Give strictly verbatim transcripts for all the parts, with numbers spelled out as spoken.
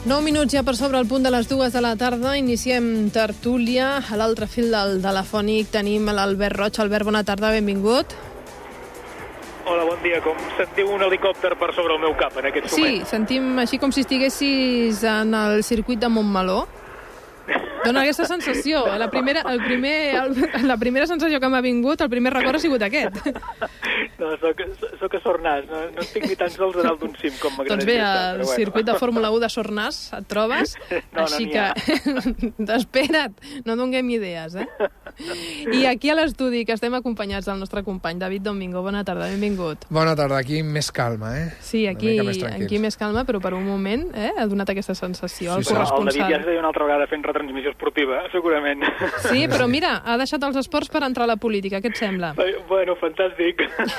Nou minuts ja per sobre el punt de les dues de la tarda. Iniciem tertúlia. A l'altre fil del telefònic tenim l'Albert Roig. Albert, bona tarda, benvingut. Hola, bon dia. Com sentiu un helicòpter per sobre el meu cap en aquest moment? Sí, sentim així com si estiguessis en el circuit de Montmeló. Dóna aquesta sensació. La primera, el primer, el, la primera sensació que m'ha vingut, el primer record ha sigut aquest. No, soc, soc a Sornàs. No, no estic ni tan sols a dalt d'un cim com m'agradaria. Doncs bé, al bueno. circuit de Fórmula u de Sornàs et trobes, no, així no que espera't, no donem idees, eh? I aquí a l'estudi, que estem acompanyats del nostre company David Domingo. Bona tarda, benvingut. Bona tarda, aquí més calma, eh? Sí, aquí més, aquí més calma, però per un moment eh, ha donat aquesta sensació. Sí, el corresponsal. El David ja es deia una altra vegada fent retransmissió esportiva, segurament. Sí, però mira, ha deixat els esports per entrar a la política, què et sembla? Bueno, fantàstic.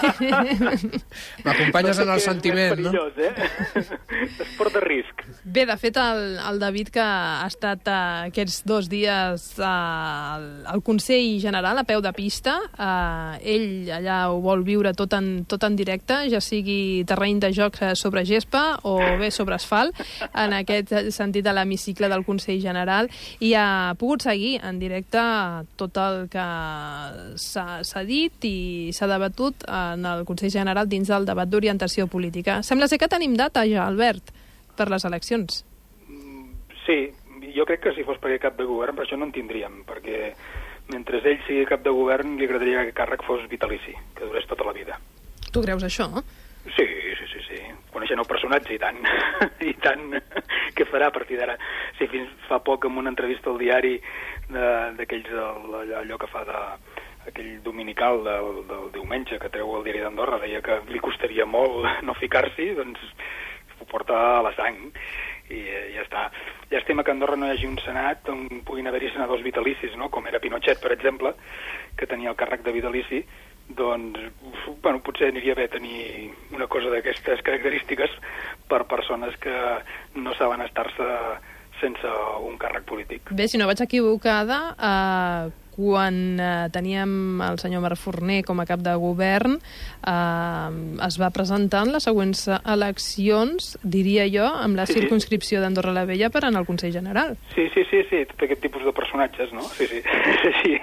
M'acompanyes en el sentiment, no? És perillós, eh? Esport de risc. Bé, de fet, el, el David, que ha estat uh, aquests dos dies uh, al, al Consell General, a peu de pista, uh, ell allà ho vol viure tot en, tot en directe, ja sigui terreny de joc sobre gespa o bé sobre asfalt, en aquest sentit a l'hemicicle del Consell General, i ha pogut seguir en directe tot el que s'ha dit i s'ha debatut en el Consell General dins del debat d'orientació política. Sembla ser que tenim data ja, Albert, per les eleccions. Sí, jo crec que si fos perquè cap de govern, per això no en tindríem, perquè mentre ell sigui cap de govern li agradaria que el càrrec fos vitalici, que durés tota la vida. Tu creus això? Sí, sí, sí, sí. Coneixent el personatge, i tant. I tant. Què farà a partir d'ara? Si fins fa poc en una entrevista al diari d'aquells, allò que fa de aquell dominical del, del diumenge que treu el diari d'Andorra, deia que li costaria molt no ficar-s'hi, doncs ho porta a la sang i eh, ja està. Llàstima que a Andorra no hi hagi un senat on puguin haver-hi senadors vitalicis, no? Com era Pinochet, per exemple, que tenia el càrrec de vitalici. Doncs, bueno, potser aniria bé tenir una cosa d'aquestes característiques per persones que no saben estar-se sense un càrrec polític. Bé, si no vaig equivocada, eh, quan eh, teníem el senyor Marc Forner com a cap de govern, eh, es va presentar en les següents eleccions, diria jo, amb la sí, circunscripció sí. d'Andorra la Vella per anar al Consell General. Sí, sí, sí, sí, tot aquest tipus de personatges, no? Sí, sí, sí.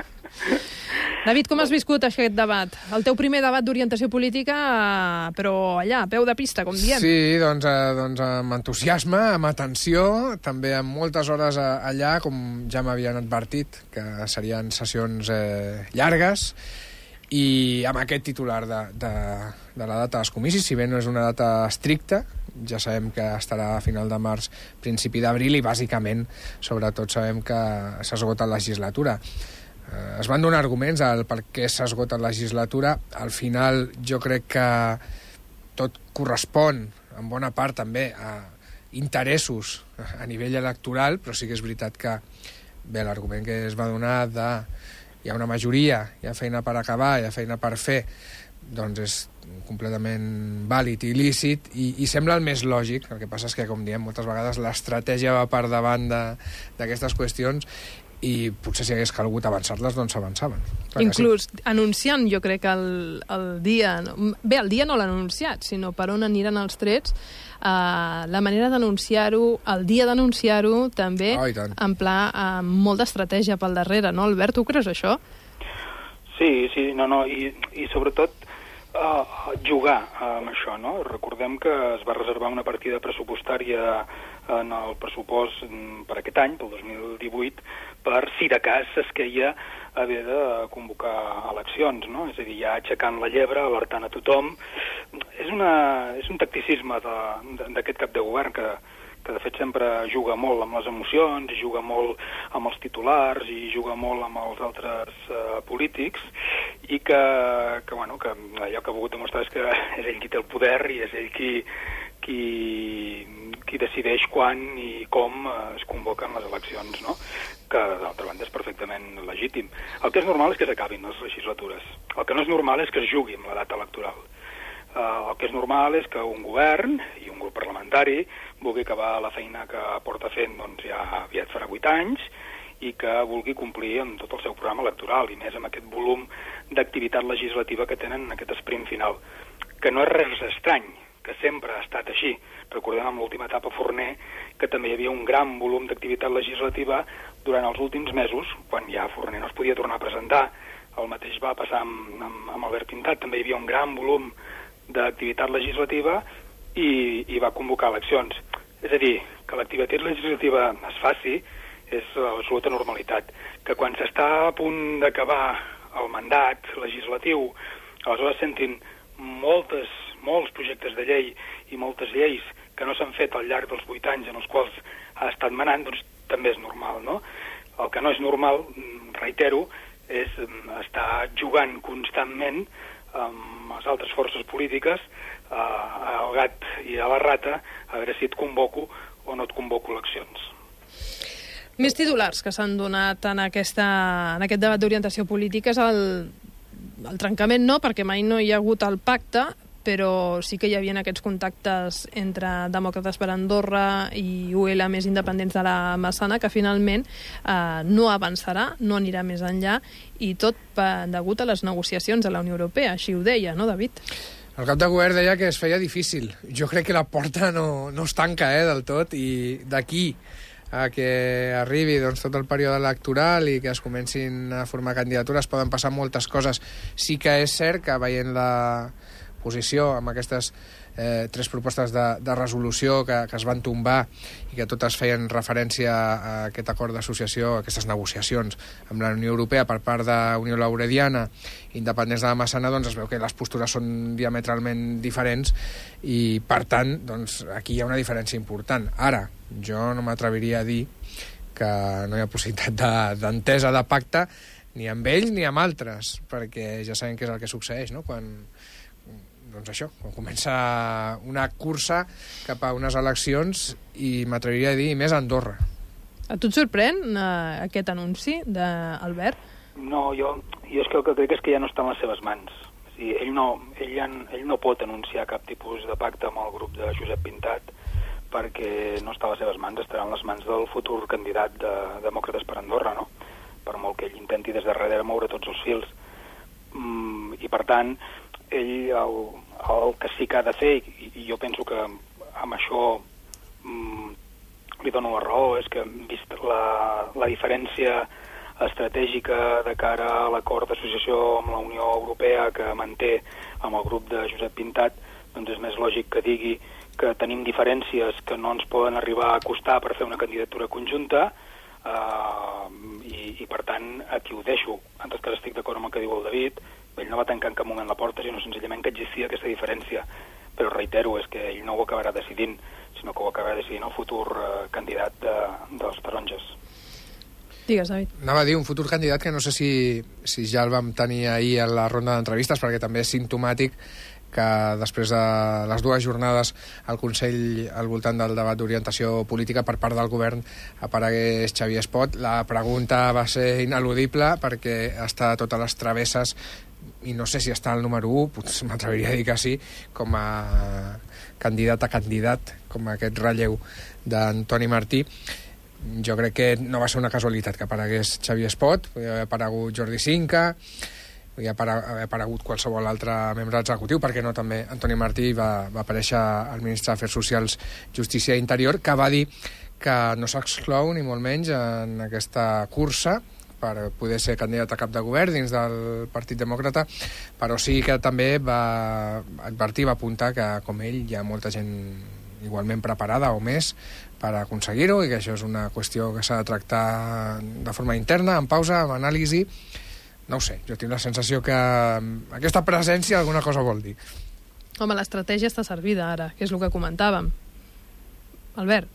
David, com has viscut aquest debat? El teu primer debat d'orientació política, però allà, a peu de pista, com diem. Sí, doncs, eh, doncs amb entusiasme, amb atenció, també amb moltes hores allà, com ja m'havien advertit, que serien sessions eh, llargues, i amb aquest titular de, de, de la data dels comicis, si bé no és una data estricta, ja sabem que estarà a final de març, principi d'abril, i bàsicament, sobretot, sabem que s'esgota la legislatura. Eh, es van donar arguments al per què s'esgota la legislatura. Al final jo crec que tot correspon en bona part també a interessos a nivell electoral, però sí que és veritat que bé, l'argument que es va donar de hi ha una majoria, hi ha feina per acabar, hi ha feina per fer, doncs és completament vàlid i il·lícit i, i sembla el més lògic. El que passa és que, com diem moltes vegades, l'estratègia va per davant d'aquestes qüestions i potser si hagués calgut avançar-les, doncs s'avançaven. Inclús sí. Anunciant, jo crec que el, el dia... Bé, el dia no l'han anunciat, sinó per on aniran els trets, uh, la manera d'anunciar-ho, el dia d'anunciar-ho, també, oh, en pla, amb uh, molta estratègia pel darrere, no, Albert? Tu creus això? Sí, sí, no, no, i, i sobretot uh, jugar amb això, no? Recordem que es va reservar una partida pressupostària en el pressupost per aquest any, pel dos mil divuit, per si de cas es queia haver de convocar eleccions, no? És a dir, ja aixecant la llebre, alertant a tothom. És, una, és un tacticisme d'aquest cap de govern que, que de fet sempre juga molt amb les emocions, i juga molt amb els titulars, i juga molt amb els altres uh, polítics, i que, que, bueno, que allò que ha volgut demostrar és que és ell qui té el poder i és ell qui, qui, qui decideix quan i com es convoquen les eleccions, no? Que d'altra banda és perfectament legítim. El que és normal és que s'acabin les legislatures. El que no és normal és que es jugui amb la data electoral. Uh, el que és normal és que un govern i un grup parlamentari vulgui acabar la feina que porta fent, doncs ja aviat farà vuit anys, i que vulgui complir amb tot el seu programa electoral, i més amb aquest volum d'activitat legislativa que tenen en aquest esprint final. Que no és res estrany que sempre ha estat així. Recordem amb l'última etapa Forner que també hi havia un gran volum d'activitat legislativa durant els últims mesos, quan ja Forner no es podia tornar a presentar. El mateix va passar amb, amb, amb Albert Pintat, també hi havia un gran volum d'activitat legislativa i, i va convocar eleccions. És a dir, que l'activitat legislativa es faci és l'absoluta normalitat. Que quan s'està a punt d'acabar el mandat legislatiu, aleshores sentin moltes, molts projectes de llei i moltes lleis que no s'han fet al llarg dels vuit anys en els quals ha estat manant, doncs també és normal, no? El que no és normal, reitero, és estar jugant constantment amb les altres forces polítiques, eh, al gat i a la rata, a veure si et convoco o no et convoco eleccions. Més titulars que s'han donat en, aquesta, en aquest debat d'orientació política és el, el trencament, no, perquè mai no hi ha hagut el pacte, però sí que hi havia aquests contactes entre Demòcrates per Andorra i U L més independents de la Massana, que finalment eh, no avançarà, no anirà més enllà, i tot eh, degut a les negociacions de la Unió Europea, així ho deia, no, David? El cap de govern deia que es feia difícil. Jo crec que la porta no, no es tanca eh, del tot, i d'aquí a que arribi doncs, tot el període electoral i que es comencin a formar candidatures poden passar moltes coses. Sí que és cert que veient la posició amb aquestes eh, tres propostes de, de resolució que, que es van tombar i que totes feien referència a aquest acord d'associació, a aquestes negociacions amb la Unió Europea per part d'Unió Laurediana, independents de la Massana, doncs es veu que les postures són diametralment diferents i, per tant, doncs, aquí hi ha una diferència important. Ara, jo no m'atreviria a dir que no hi ha possibilitat d'entesa de, de pacte ni amb ells ni amb altres, perquè ja sabem què és el que succeeix, no?, quan doncs això, quan comença una cursa cap a unes eleccions, i m'atreviria a dir més a Andorra. A tu et sorprèn uh, aquest anunci d'Albert? No, jo, jo és que el que crec és que ja no està en les seves mans. És dir, ell, no, ell, ja, ell no pot anunciar cap tipus de pacte amb el grup de Josep Pintat, perquè no està a les seves mans, estarà en les mans del futur candidat de Demòcrates per Andorra, no? Per molt que ell intenti des de darrere moure tots els fils. Mm, I per tant, ell el, el que sí que ha de fer, i, i jo penso que amb això mm, li dono la raó, és que vist la, la diferència estratègica de cara a l'acord d'associació amb la Unió Europea que manté amb el grup de Josep Pintat, doncs és més lògic que digui que tenim diferències que no ens poden arribar a costar per fer una candidatura conjunta, eh, i, i per tant aquí ho deixo. En tot cas estic d'acord amb el que diu el David. Ell no va tancar en cap moment la porta, sinó senzillament que existia aquesta diferència. Però reitero, és que ell no ho acabarà decidint, sinó que ho acabarà decidint el futur eh, candidat de, dels taronges. Digues, David. Anava a dir un futur candidat que no sé si, si ja el vam tenir ahir a la ronda d'entrevistes, perquè també és simptomàtic que després de les dues jornades al Consell al voltant del debat d'orientació política per part del govern aparegués Xavier Espot. La pregunta va ser ineludible perquè està a totes les travesses i no sé si està al número u, potser m'atreviria a dir que sí, com a candidat a candidat, com a aquest relleu d'Antoni Martí. Jo crec que no va ser una casualitat que aparegués Xavier Espot, podria haver aparegut Jordi Cinca, podria haver aparegut qualsevol altre membre executiu, perquè no també Antoni Martí va, va aparèixer el ministre d'Afers Socials, Justícia i Interior, que va dir que no s'exclou ni molt menys en aquesta cursa per poder ser candidat a cap de govern dins del Partit Demòcrata, però sí que també va advertir, va apuntar que, com ell, hi ha molta gent igualment preparada o més per aconseguir-ho, i que això és una qüestió que s'ha de tractar de forma interna, amb pausa, amb anàlisi. No ho sé, jo tinc la sensació que aquesta presència alguna cosa vol dir. Home, l'estratègia està servida ara, que és el que comentàvem. Albert?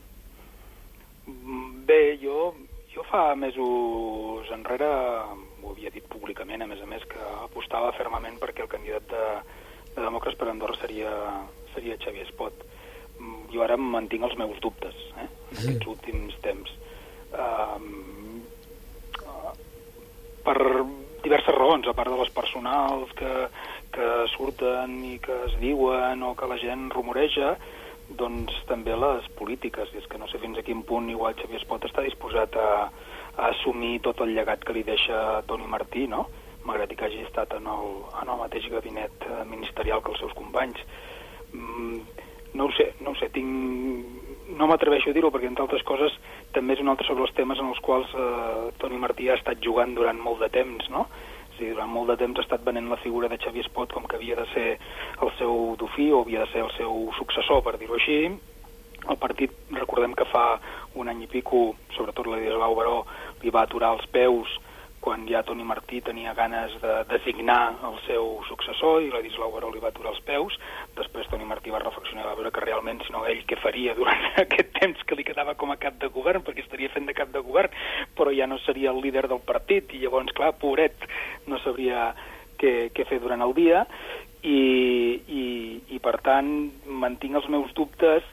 Bé, jo, jo fa mesos enrere ho havia dit públicament, a més a més, que apostava fermament perquè el candidat de, de Demòcrates per Andorra seria, seria Xavier Espot. Jo ara mantinc els meus dubtes, eh, en aquests últims temps. Um, uh, per diverses raons, a part de les personals que, que surten i que es diuen o que la gent rumoreja, doncs també les polítiques, i és que no sé fins a quin punt igual Xavier Espot està disposat a, a assumir tot el llegat que li deixa Toni Martí, no?, malgrat que hagi estat en el, en el mateix gabinet ministerial que els seus companys. Mm, no ho sé, no ho sé, tinc... No m'atreveixo a dir-ho perquè, entre altres coses, també és un altre sobre els temes en els quals eh, Toni Martí ha estat jugant durant molt de temps, no? És a dir, durant molt de temps ha estat venent la figura de Xavier Espot com que havia de ser el seu dofí o havia de ser el seu successor, per dir-ho així. El partit, recordem que fa un any i pico, sobretot Ladislau Baró, li va aturar els peus quan ja Toni Martí tenia ganes de designar el seu successor i Ladislau Baró li va aturar els peus. Després Toni Martí va reflexionar, va veure que realment, si no ell, què faria durant aquest temps que li quedava com a cap de govern, perquè estaria fent de cap de govern, però ja no seria el líder del partit, i llavors, clar, pobret, no sabria què, què fer durant el dia, i, i, i per tant mantinc els meus dubtes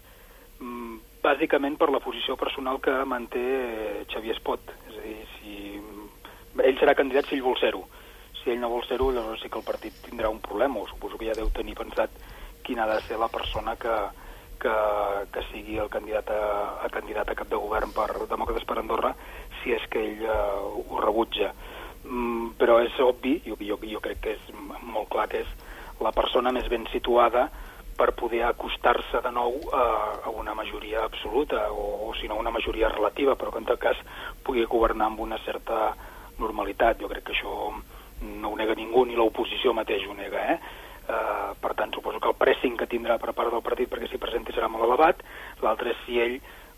bàsicament per la posició personal que manté Xavier Espot. És a dir, si ell serà candidat si ell vol ser-ho. Si ell no vol ser-ho, llavors sí que el partit tindrà un problema, o suposo que ja deu tenir pensat quina ha de ser la persona que, que, que sigui el candidat a, a candidat a cap de govern per Demòcrates per Andorra, si és que ell uh, ho rebutja. Mm, però és obvi, jo, jo, jo crec que és molt clar que és la persona més ben situada per poder acostar-se de nou a, a una majoria absoluta, o, o si no una majoria relativa, però que en tot cas pugui governar amb una certa normalitat. Jo crec que això no ho nega ningú, ni l'oposició mateix ho nega, eh? Uh, per tant, suposo que el pressing que tindrà per part del partit perquè s'hi presenti serà molt elevat. L'altre és si ell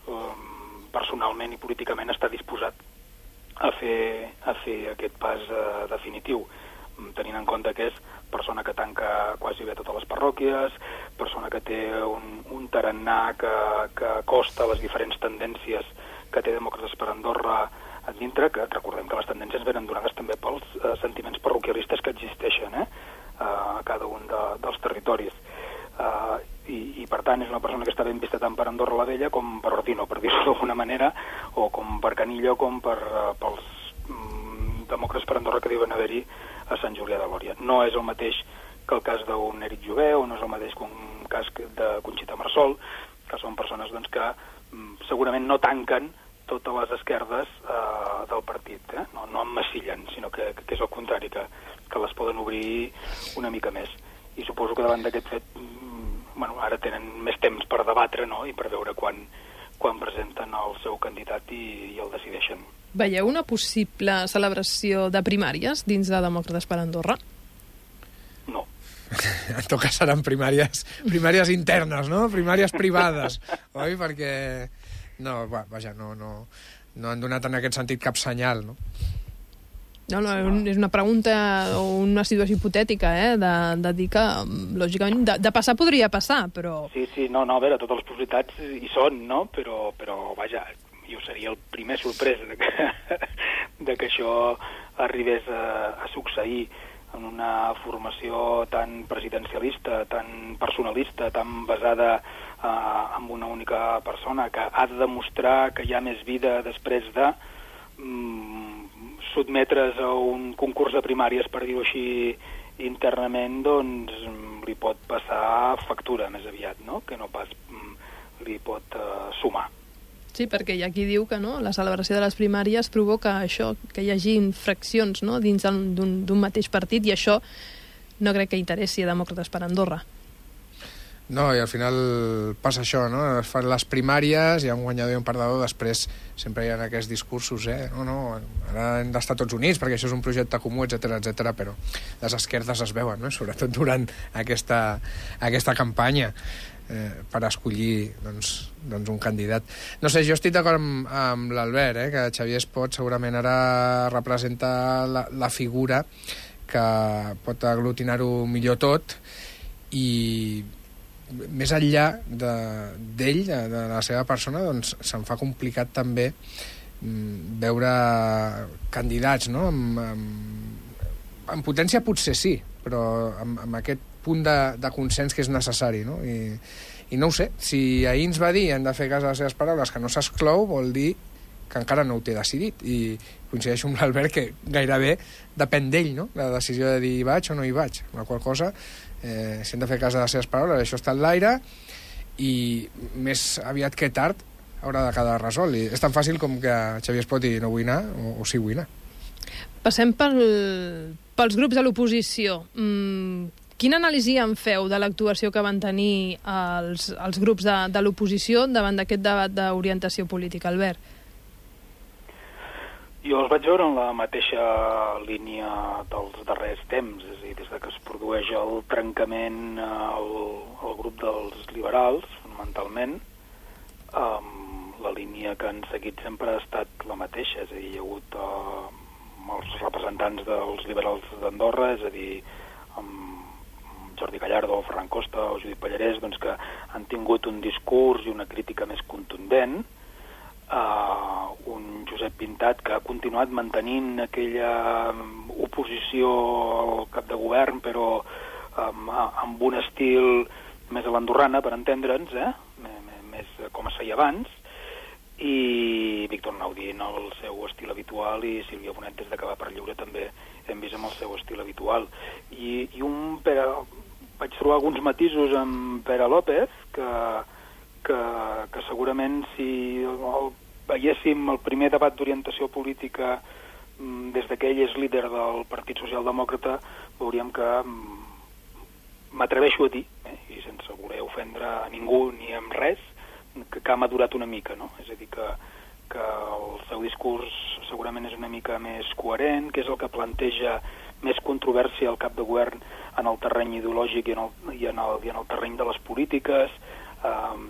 um, personalment i políticament està disposat a fer, a fer aquest pas uh, definitiu, tenint en compte que és persona que tanca quasi bé totes les parròquies, persona que té un, un tarannà que, que costa les diferents tendències que té Demòcrates per Andorra a dintre, que recordem que les tendències venen donades també pels eh, sentiments parroquialistes que existeixen eh, a cada un de, dels territoris. Uh, i, I per tant és una persona que està ben vista tant per Andorra la Vella com per Ordino, per dir-ho d'alguna manera, o com per Canillo, com per, uh, pels um, demòcrates per Andorra que diuen haver-hi a Sant Julià de Lòria. No és el mateix que el cas d'un Eric Jové, o no és el mateix que un cas de Conxita Marsol, que són persones doncs, que um, segurament no tanquen totes les esquerdes eh, del partit, eh? no, no emmassillen, sinó que, que és el contrari, que, que les poden obrir una mica més. I suposo que davant d'aquest fet, mm, bueno, ara tenen més temps per debatre, no?, i per veure quan, quan presenten el seu candidat i, i el decideixen. Veieu una possible celebració de primàries dins de Demòcrates per Andorra? No. En tot cas seran primàries, primàries internes, no? Primàries privades, oi? Perquè... No, vaja, no, no, no han donat en aquest sentit cap senyal, no? No, no, és una pregunta o una situació hipotètica, eh, de, de dir que, lògicament, de, de passar podria passar, però... Sí, sí, no, no, a veure, totes les possibilitats hi són, no? Però, però vaja, jo seria el primer sorprès de que, de que això arribés a, a succeir en una formació tan presidencialista, tan personalista, tan basada eh, en una única persona, que ha de demostrar que hi ha més vida després de mm, sotmetre's a un concurs de primàries, per dir-ho així, internament, doncs li pot passar factura més aviat, no?, que no pas mm, li pot eh, sumar. Sí, perquè hi ha qui diu que no, la celebració de les primàries provoca això, que hi hagi infraccions, no?, dins d'un mateix partit, i això no crec que interessi a Demòcrates per Andorra. No, i al final passa això, no? Es fan les primàries, hi ha un guanyador i un perdedor, després sempre hi ha aquests discursos, eh? No, no, ara hem d'estar tots units perquè això és un projecte comú, etcètera, etcètera, però les esquerdes es veuen, no?, sobretot durant aquesta, aquesta campanya. Eh, per escollir doncs, doncs un candidat. No sé, jo estic d'acord amb, amb l'Albert, eh, que Xavier Espot segurament ara representa la, la figura que pot aglutinar-ho millor tot, i més enllà d'ell, de, de, de la seva persona, doncs se'n fa complicat també mm, veure candidats, no?, amb, amb, amb potència potser sí, però amb, amb aquest punt de, de consens que és necessari, no? I, i no ho sé, si ahir ens va dir, hem de fer cas a les seves paraules, que no s'exclou, vol dir que encara no ho té decidit, i coincideixo amb l'Albert que gairebé depèn d'ell, no?, la decisió de dir hi vaig o no hi vaig, la qual cosa, eh, si hem de fer cas a les seves paraules, això està en l'aire, i més aviat que tard haurà de quedar resolt, i és tan fàcil com que Xavier Espot no vull anar, o, o sí vull anar. Passem pel, pels grups de l'oposició. Mm, Quina anàlisi en feu de l'actuació que van tenir els, els grups de, de l'oposició davant d'aquest debat d'orientació política, Albert? Jo els vaig veure en la mateixa línia dels darrers temps, és a dir, des que es produeix el trencament al, al grup dels liberals, fonamentalment, um, la línia que han seguit sempre ha estat la mateixa, és a dir, hi ha hagut uh, els representants dels liberals d'Andorra, és a dir, um, Jordi Gallardo, o Ferran Costa o Judit Pallarès, doncs, que han tingut un discurs i una crítica més contundent, uh, un Josep Pintat que ha continuat mantenint aquella oposició al cap de govern, però um, amb un estil més a l'andorrana, per entendre'ns, eh? més com es feia abans, i Víctor Naudí en el seu estil habitual i Sílvia Bonet des de que va per lliure també hem vist amb el seu estil habitual. I, i un Pere... vaig trobar alguns matisos amb Pere López que, que, que segurament si el, veiéssim el primer debat d'orientació política des que ell és líder del Partit Socialdemòcrata veuríem que m'atreveixo a dir, eh, i sense voler ofendre a ningú ni amb res, que, que ha madurat una mica, no? És a dir, que, que el seu discurs segurament és una mica més coherent, que és el que planteja més controvèrsia al cap de govern en el terreny ideològic i en el, i en el, i en el terreny de les polítiques, um,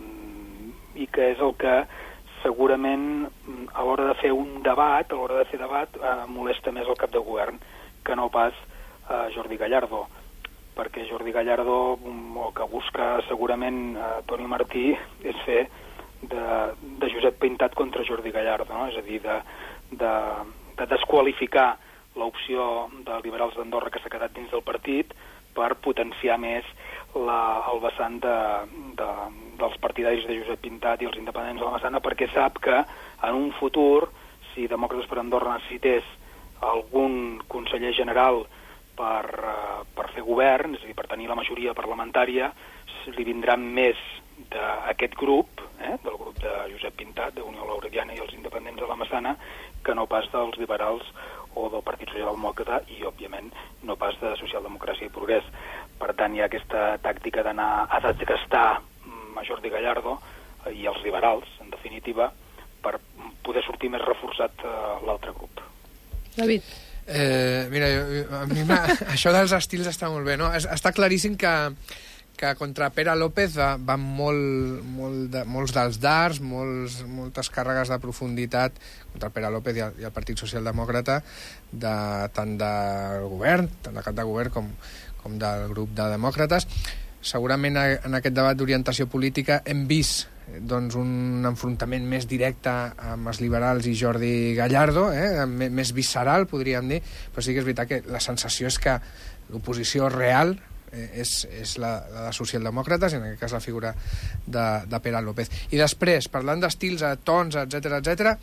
i que és el que segurament a l'hora de fer un debat, a l'hora de fer debat, uh, molesta més el cap de govern que no pas uh, Jordi Gallardo, perquè Jordi Gallardo el que busca segurament uh, Toni Martí és fer de, de Josep Pintat contra Jordi Gallardo, no? És a dir, de, de, de desqualificar l'opció de liberals d'Andorra que s'ha quedat dins del partit per potenciar més la, el vessant de, de, dels partidaris de Josep Pintat i els independents de la Massana, perquè sap que en un futur, si Demòcrates per Andorra necessités algun conseller general per, uh, per fer govern, és a dir, per tenir la majoria parlamentària, li vindran més d'aquest grup, eh, del grup de Josep Pintat, d'Unió Laurediana i els independents de la Massana, que no pas dels liberals o del Partit Socialdemòcrata i, òbviament, no pas de Socialdemocràcia i Progrés. Per tant, hi ha aquesta tàctica d'anar a desgastar a Jordi Gallardo i els liberals, en definitiva, per poder sortir més reforçat uh, l'altre grup. David. Eh, mira, jo, a mi això dels estils està molt bé, no? Està claríssim que que contra Pere López van molt, molt de, molts dels dards, molts, moltes càrregues de profunditat contra Pere López i el, i el Partit Socialdemòcrata, de, tant del govern, tant del cap de govern com, com del grup de demòcrates. Segurament en aquest debat d'orientació política hem vist doncs, un enfrontament més directe amb els liberals i Jordi Gallardo, eh? més visceral, podríem dir, però sí que és veritat que la sensació és que l'oposició real és, és la, la de socialdemòcrates, en aquest cas la figura de, de Pere López. I després, parlant d'estils, tons, etcètera, etcètera,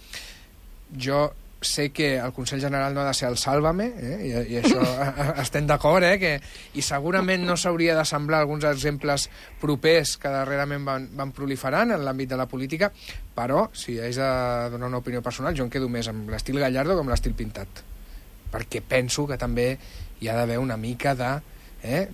jo sé que el Consell General no ha de ser el Sálvame, eh? I, i això estem d'acord, eh? Que, i segurament no s'hauria de semblar alguns exemples propers que darrerament van, van proliferant en l'àmbit de la política, però si haig de donar una opinió personal, jo em quedo més amb l'estil Gallardo que amb l'estil Pintat, perquè penso que també hi ha d'haver una mica de Eh?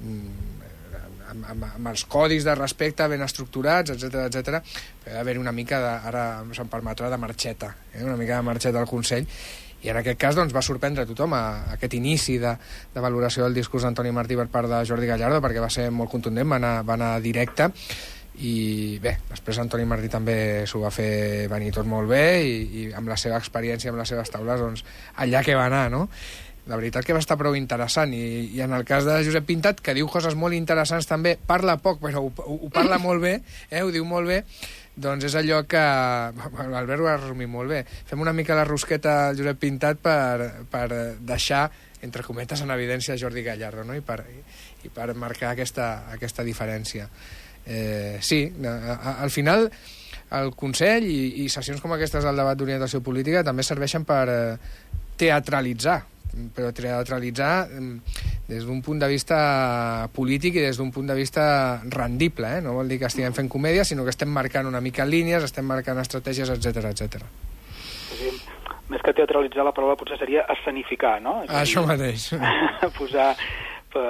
Amb, amb, amb els codis de respecte ben estructurats, etcètera, etcètera, ha d'haver una mica de, ara se'm permetrà, de marxeta, eh? una mica de marxeta al Consell, i en aquest cas doncs, va sorprendre a tothom a, a aquest inici de, de valoració del discurs d'Antoni Martí per part de Jordi Gallardo, perquè va ser molt contundent, va anar, va anar directe, i bé, després Antoni Martí també s'ho va fer venir tot molt bé, i, i amb la seva experiència, amb les seves taules, doncs allà que va anar, no? La veritat que va estar prou interessant, i, i en el cas de Josep Pintat, que diu coses molt interessants també, parla poc però ho, ho parla molt bé, eh, ho diu molt bé, doncs és allò que l'Albert ho ha resumit molt bé. Fem una mica la rosqueta al Josep Pintat per, per deixar, entre cometes, en evidència Jordi Gallardo, no? I, per, i per marcar aquesta, aquesta diferència. Eh, sí, a, a, al final el Consell i, i sessions com aquestes del debat d'orientació política també serveixen per eh, teatralitzar, però teatralitzar des d'un punt de vista polític i des d'un punt de vista rendible, eh? No vol dir que estiguem fent comèdia, sinó que estem marcant una mica línies, estem marcant estratègies, etcètera, etcètera. Sí, més que teatralitzar, la paraula potser seria escenificar, no? És Això dir, mateix. posar,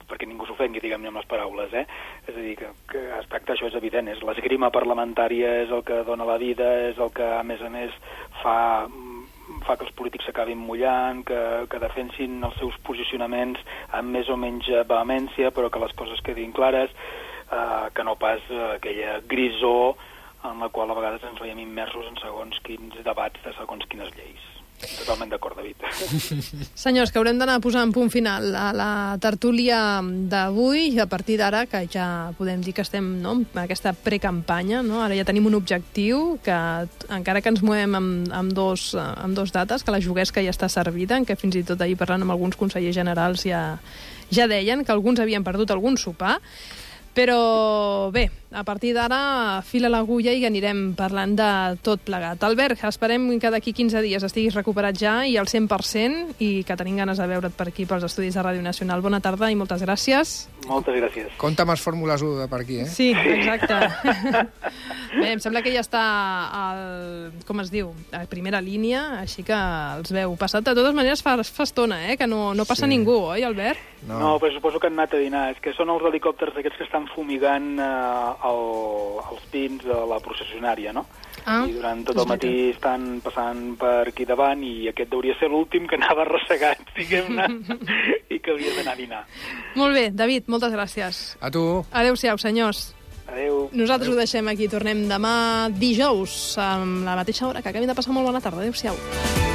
perquè ningú s'ofengui, diguem-ne, amb les paraules, eh? És a dir, que, que es tracta, això és evident, és l'esgrima parlamentària, és el que dona la vida, és el que, a més a més, fa, fa que els polítics s'acabin mullant, que, que defensin els seus posicionaments amb més o menys vehemència, però que les coses quedin clares, eh, que no pas aquella grisor en la qual a vegades ens veiem immersos en segons quins debats de segons quines lleis. Totalment d'acord, David. Senyors, que haurem d'anar posant punt final a la tertúlia d'avui i a partir d'ara, que ja podem dir que estem, no?, en aquesta precampanya, no? Ara ja tenim un objectiu que, encara que ens movem amb, amb, dos, amb dos dates, que la juguesca ja està servida, en què fins i tot ahir parlant amb alguns consellers generals ja, ja deien que alguns havien perdut algun sopar. Però bé, a partir d'ara fila l'agulla i anirem parlant de tot plegat. Albert, esperem que d'aquí quinze dies estiguis recuperat ja i al cent per cent i que tenim ganes de veure't per aquí pels estudis de Ràdio Nacional. Bona tarda i moltes gràcies. Moltes gràcies. Compte amb els Fórmules u de per aquí, eh? Sí, exacte. Bé, em sembla que ja està, al, com es diu, a primera línia, així que els veu passat. De totes maneres, fa, fa estona, eh? Que no, no passa sí. ningú, oi, Albert? No. no, però suposo que han anat a dinar. És que són els helicòpters aquests que estan fumigant eh, el, els pins de la processionària, no? Ah, i durant tot el matí estan passant per aquí davant i aquest hauria ser l'últim que anava ressegat, diguem-ne, i que hauria d'anar a dinar. Molt bé, David, moltes gràcies. A tu. Adéu-siau, senyors. Adéu. Nosaltres Adéu. Ho deixem aquí. Tornem demà dijous, a la mateixa hora, que acabin de passar molt bona tarda. Adéu-siau.